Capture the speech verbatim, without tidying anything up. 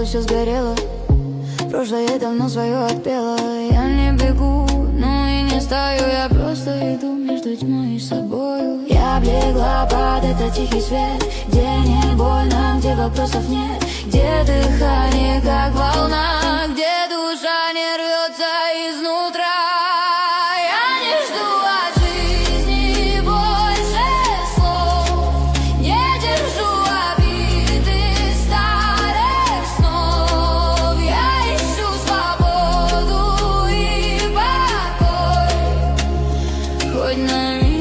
все сгорело. Прошлое давно свое отпело. Я не бегу, ну и не стою. Я просто иду между тьмой и собою. Я облегла под этот тихий свет, где не больно, где вопросов нет, где дыхание как волна, где душа не рвется изнутра. Я не жду от жизни больше слов, не держу обиды старых снов. Я ищу свободу и покой, хоть на миг.